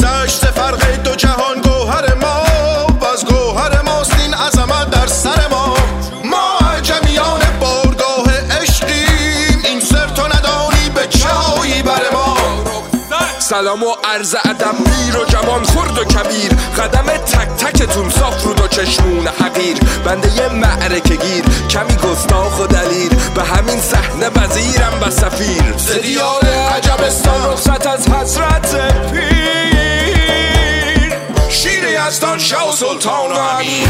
بگذشت فرق دو جهان گوهر ما و از گوهر ماست این عظمت در سر ما. ما عجمیان بارگاه عشقیم، این سر تو ندانی به چایی بر ما. سلام و عرض ادب پیر و جوان خرد و کبیر، قدم تک تکتون صاف رود و چشمون حقیر. بنده یه معرکه گیر کمی گستاخ و دلیر، به همین صحنه وزیرم و سفیر. ز دیار عجبستان رخصت از حضرت پیر، شیر یزدان شاه و سلطان و امیر.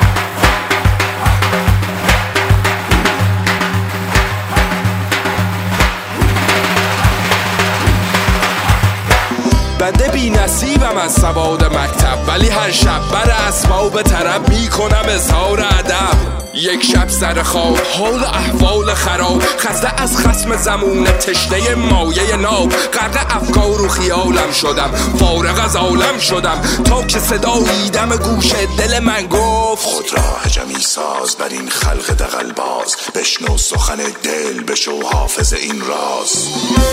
بنده بی نصیبم از سواد مکتب، ولی هر شب بر اسباب طرب میکنم اظهار ادب. یک شب سر خواب حال احوال خراب، خسته از خصم زمونه تشنه مایه ناب. غرق افکار و خیالم شدم، فارغ از عالم شدم، تا که صدایی دم گوش دل من گفت خود را عجمی ساز بر این خلق دغل باز، بشنو سخن دل بشو حافظ این راز.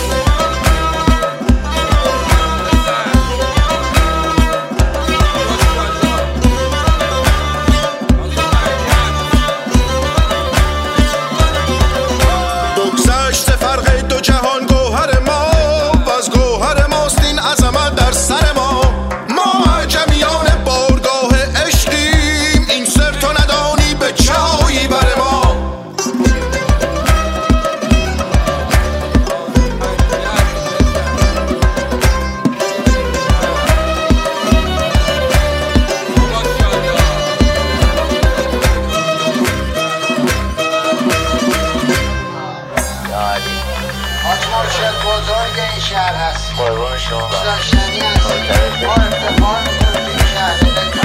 فرق دو جهان گوهر ما و از گوهر ماست این عظمت در سر ما. ما عجمیان بارگاه عشقیم، این سر تو ندانی به چایی بر ما. مرشد بزرگ این شهر هست. قربان شما داشتنی هست. ما افتخار میکنیم این شهر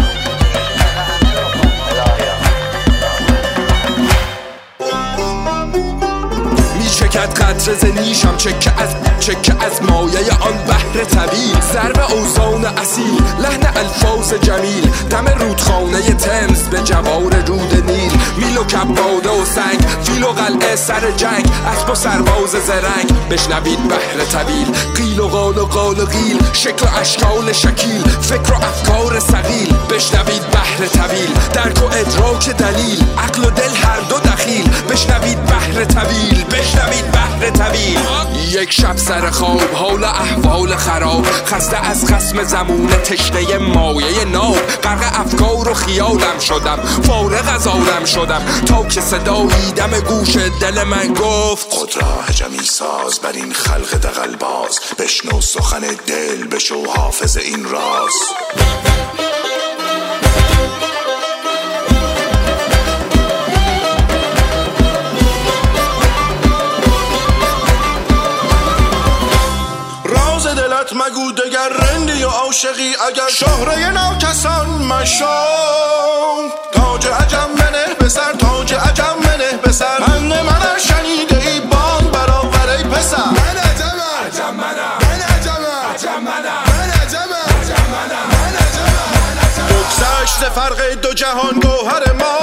میچکد قطره ز نیشم، چکه از مایه آن بحر طویل. ضرب اوزان اصیل، لحن الفاظ جمیل، دم رودخانه تمز به جوار رود نیل. میل و کباده و سنگ، فیل و قلعه سر جنگ، اسب و سرباز زرنگ. بشنوید بحر طویل، قیل و قال و قال و قیل، شکل و اشکال شکیل، فکر و افکار ثقیل. بشنوید بحر طویل، درک و ادراک دلیل، عقل و دل هر دو دخیل. بشنوید بحر طویل، بشنوید بحر طویل. یک شب سر خواب حال احوال خراب، خسته از خصم زمونه تشنه مایه ناب. غرق افکار و خیالم شدم، فارغ از عالم شدم، تا که صدایی دم گوش دل من گفت خود را عجمی ساز بر این خلق دغل باز، بشنو سخن دل بشو حافظ این راز. دلت مگو دگر رندی و عاشقی، اگر شهره ناکسان مشو. تاج عجم منه به سر، تاج عجم منه به سر، پند من شنیده ای بان برآور ای پسر. من عجمم، عجم منم، من عجمم، عجم منم، من عجمم، عجم منم، من عجمم. بگذشت فرق دو جهان گوهر ما